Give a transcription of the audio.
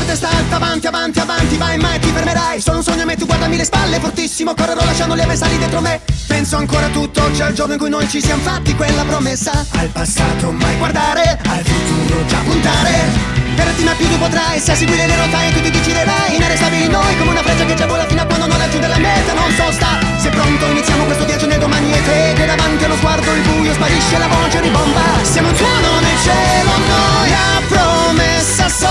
sempre testa alta, avanti, avanti, avanti, vai, mai ti fermerai. Sono un sogno a me, tu guardami le spalle, fortissimo, correrò lasciando le avversari dietro me. Penso ancora a tutto, c'è il giorno in cui noi ci siamo fatti quella promessa. Al passato mai guardare, al futuro già puntare. Perderti mai più tu potrai, se a seguire le rotaie tu ti deciderai. Inarrestabili noi, come una freccia che ci vola fino a quando non raggiunge la meta, non sosta. Sei pronto, iniziamo questo viaggio nel domani e te. Davanti allo sguardo il buio sparisce, la voce ribomba. Siamo un suono nel cielo, noi a promessa